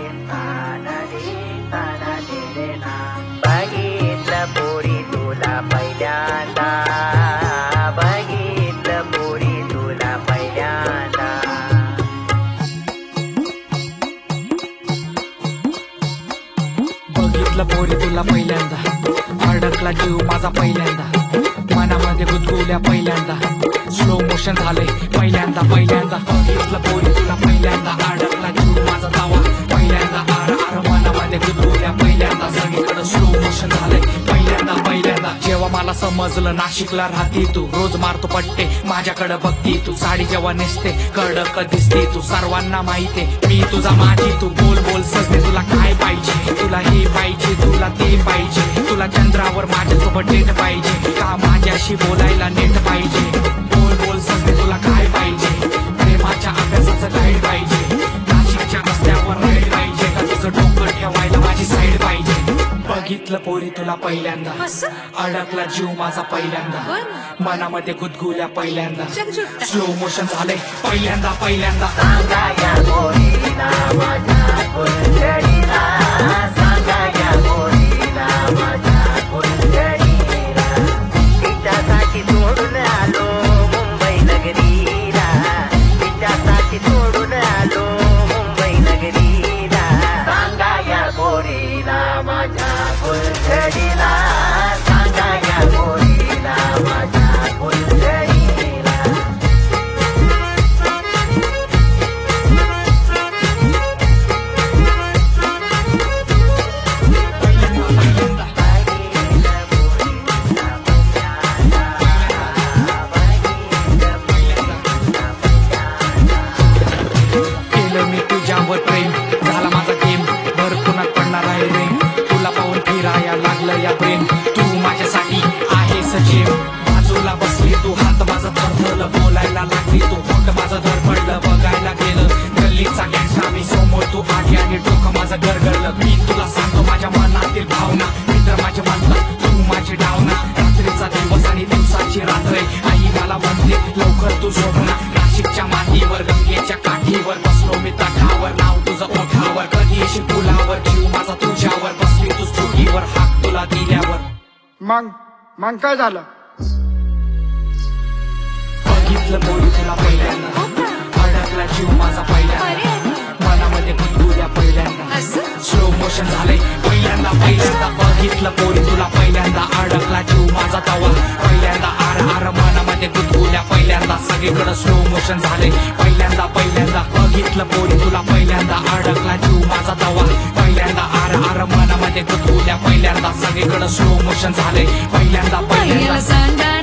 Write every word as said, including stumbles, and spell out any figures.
बघितलं पोरी तुला पहिल्यांदा, बघितलं पोरी तुला पहिल्यांदा. बघितलं पोरी तुला पहिल्यांदा, अडकला जीव माझा पहिल्यांदा, मनामध्ये गुदगुल्या पहिल्यांदा, स्लो मोशन झालंय पहिल्यांदा पहिल्यांदा. बघितलं पोरी तुला पहिल्यांदा, अडकला जीव माझा दावा पहिल्यांदा, आर आर मनामध्ये गुदगुल्या पहिल्यांदा, सगळीकडे स्लो मोशन झालंय पहिल्यांदा पहिल्यांदा. जेव्हा मला समजलं नाशिकला राहते तू, रोज मारतो पट्टे माझ्याकडे बघती तू, साडी जेव्हा नेसते कडक दिसते तू, सर्वांना माहिती मी तुझा माझी तू. बोल बोल सजने तुला काय पाहिजे, तुला हे पाहिजे तुला ते पाहिजे, तुला चंद्रावर माझ्यासोबत डेट पाहिजे का माझ्याशी बोलायला नेट पाहिजे. बोल बोल सजने तुला काय पाहिजे, प्रेमाच्या अभ्यासाचं गाईड पाहिजे, नाशिकच्या रस्त्यावर राईड पाहिजे का तुझं डोकं ठेवायला माझी साईड पाहिजे. बघितलं पोरी तुला पहिल्यांदा, अडकला जीव माझा पहिल्यांदा, मनामध्ये गुदगुल्या पहिल्यांदा, स्लो मोशन झालंय पहिल्यांदा पहिल्यांदा. सांगा या पोरीला माझ्या कुलकर्णीला, सांगा या पोरीला माझ्या कुलकर्णीला, तिच्यासाठी सोडून आलो मुंबई नगरीला, तिच्यासाठी सोडून आलो मुंबई नगरीला. सांगा या पोरीला माझ्या कुलकर्णीला, सांगा या पोरीला माझ्या कुलकर्णीला. केलं मी तुझ्यावर प्रेम, झाला माझा गेम, भर पुन्हा पडणार आहे रेम, तुला पाहून फिराया लागलं या प्रेम, तू माझ्यासाठी आहेस जेम. बाजूला बसली तू, हात माझं थरथरलं, बोलायला लागली तू, पोट माझं धडपडलं, बघायला गेलं गल्लीचा गँगस्टा मी समोर, तू आधी आणि डोकं माझं गरगरलं. मी तुला सांगतो माझ्या मनातील भावना, मित्र माझे म्हणतात तू माझी डावना, रात्रीचा दिवस आणि दिवसाची रात्र, आई मला म्हणते लवकर तू शोभना. नाशिकच्या मातीवर गंगेच्या काठीवर बसलो मी तटावर, नाव तुझं ओठावर, कधी येशील पुलावर, जीव माझा तुझ्यावर, बसली तू स्कूटीवर हाक तुला दिल्यावर. मग मग काय झालं? बघितलं पोरी तुला पहिल्यांदा, अडकला जीव माझा पहिल्यांदा, मनामध्ये गुदगुल्या पहिल्यांदा, स्लो मोशन झालंय पहिल्यांदा पहिल्यांदा. बघितलं पोरी तुला पहिल्यांदा, अडकला जीव माझा तवा पहिल्यांदा, आर आर मनामध्ये गुदगुल्या पहिल्यांदा, सगळीकडे स्लो मोशन झालंय पहिल्यांदा पहिल्यांदा. बघितलं पोरी तुला पहिल्यांदा, अडकला जीव माझा तवा पहिल्यांदा, आर आर मनामध्ये गुदगुल्या पहिल्यांदा, सगळीकडे स्लो मोशन झालंय पहिल्यांदा पहिल्यांदा.